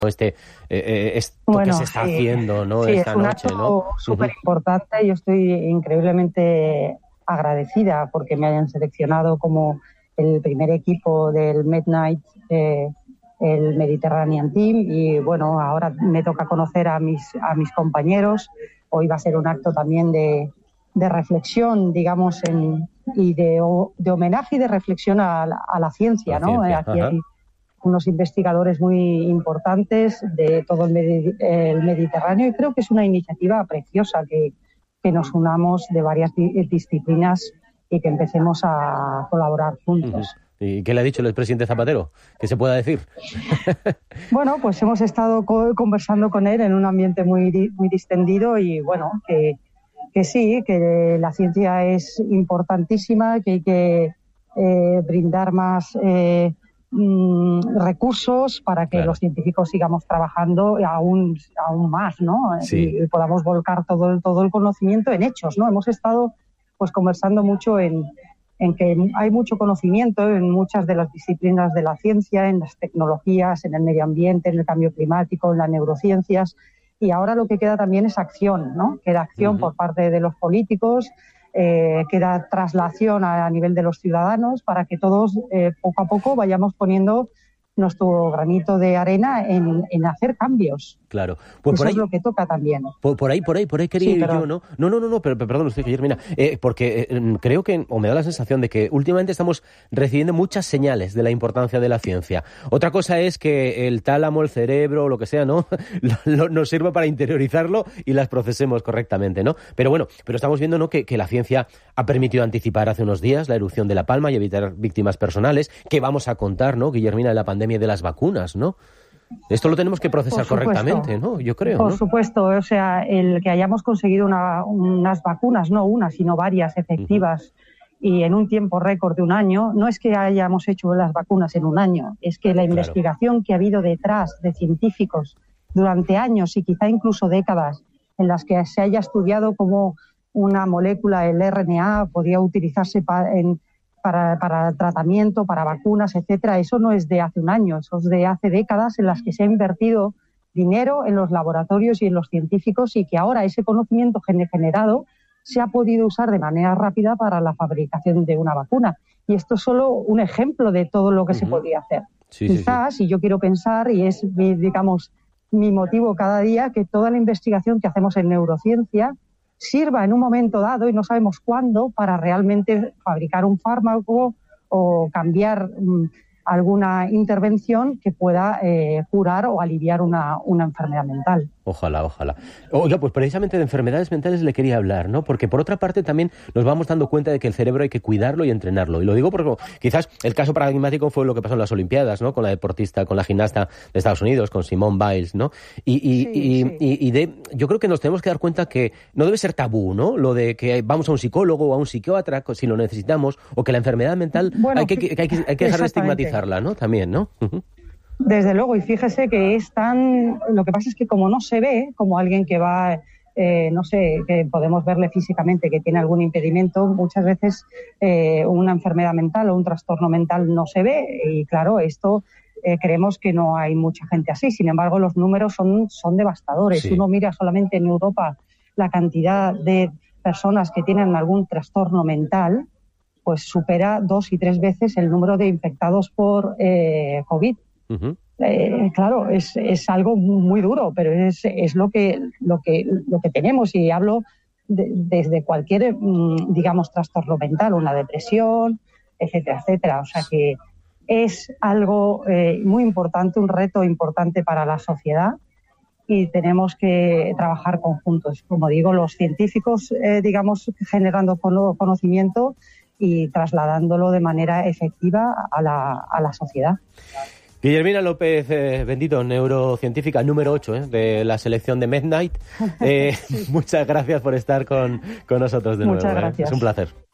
esto que se está haciendo, ¿no? Sí, esta es un noche, acto ¿no? súper importante. Yo estoy increíblemente agradecida porque me hayan seleccionado como el primer equipo del Midnight, el Mediterranean Team, y bueno, ahora me toca conocer a mis compañeros. Hoy va a ser un acto también de reflexión, digamos, y de homenaje y de reflexión a la ciencia, ¿no? Aquí hay unos investigadores muy importantes de todo el Mediterráneo, y creo que es una iniciativa preciosa que nos unamos de varias disciplinas y que empecemos a colaborar juntos. ¿Y qué le ha dicho el presidente Zapatero? ¿Qué se pueda decir? Bueno, pues hemos estado conversando con él en un ambiente muy distendido, y bueno, que sí, que la ciencia es importantísima, que hay que brindar más recursos para que los científicos sigamos trabajando aún más, ¿no? Sí. Y podamos volcar todo el conocimiento en hechos, ¿no? Hemos estado pues conversando mucho en que hay mucho conocimiento en muchas de las disciplinas de la ciencia, en las tecnologías, en el medio ambiente, en el cambio climático, en las neurociencias, y ahora lo que queda también es acción, ¿no? Queda acción por parte de los políticos, queda traslación a nivel de los ciudadanos para que todos poco a poco vayamos poniendo nuestro granito de arena en hacer cambios. Claro. Pues eso por ahí, es lo que toca también. Por ahí quería ir yo, ¿no? No, pero perdón usted, Guillermina, porque creo que, o me da la sensación de que últimamente estamos recibiendo muchas señales de la importancia de la ciencia. Otra cosa es que el tálamo, el cerebro, lo que sea, ¿no? nos sirva para interiorizarlo y las procesemos correctamente, ¿no? Pero bueno, estamos viendo, ¿no?, que la ciencia ha permitido anticipar hace unos días la erupción de La Palma y evitar víctimas personales, que vamos a contar, ¿no, Guillermina, de la pandemia de las vacunas, ¿no? Esto lo tenemos que procesar correctamente, ¿no? Yo creo, Por supuesto, o sea, el que hayamos conseguido unas vacunas, no una, sino varias efectivas, y en un tiempo récord de un año, no es que hayamos hecho las vacunas en un año, es que la investigación que ha habido detrás de científicos durante años y quizá incluso décadas, en las que se haya estudiado cómo una molécula, el RNA, podía utilizarse para tratamiento, para vacunas, etcétera. Eso no es de hace un año, eso es de hace décadas, en las que se ha invertido dinero en los laboratorios y en los científicos, y que ahora ese conocimiento generado se ha podido usar de manera rápida para la fabricación de una vacuna. Y esto es solo un ejemplo de todo lo que se podía hacer. Quizás, y yo quiero pensar, y es, digamos, mi motivo cada día, que toda la investigación que hacemos en neurociencia sirva en un momento dado, y no sabemos cuándo, para realmente fabricar un fármaco o cambiar alguna intervención que pueda curar o aliviar una enfermedad mental. Ojalá. Oiga, pues precisamente de enfermedades mentales le quería hablar, ¿no? Porque por otra parte también nos vamos dando cuenta de que el cerebro hay que cuidarlo y entrenarlo. Y lo digo porque quizás el caso paradigmático fue lo que pasó en las Olimpiadas, ¿no? Con la deportista, con la gimnasta de Estados Unidos, con Simone Biles, ¿no? Yo creo que nos tenemos que dar cuenta que no debe ser tabú, ¿no? Lo de que vamos a un psicólogo o a un psiquiatra si lo necesitamos, o que la enfermedad mental hay que dejar de estigmatizarla, ¿no? También, ¿no? Desde luego, y fíjese que lo que pasa es que como no se ve, como alguien que va, no sé, que podemos verle físicamente que tiene algún impedimento, muchas veces una enfermedad mental o un trastorno mental no se ve, y claro, esto creemos que no hay mucha gente así. Sin embargo, los números son devastadores. Si uno mira solamente en Europa la cantidad de personas que tienen algún trastorno mental, pues supera 2 y 3 veces el número de infectados por COVID. Claro, es algo muy duro, pero es lo que tenemos, y hablo desde cualquier, digamos, trastorno mental, una depresión, etcétera. O sea que es algo muy importante, un reto importante para la sociedad, y tenemos que trabajar conjuntos, como digo, los científicos, digamos, generando conocimiento y trasladándolo de manera efectiva a la sociedad. Guillermina López Bendito, neurocientífica número 8 de la selección de Midnight. Muchas gracias por estar con nosotros de nuevo. Muchas gracias. Es un placer.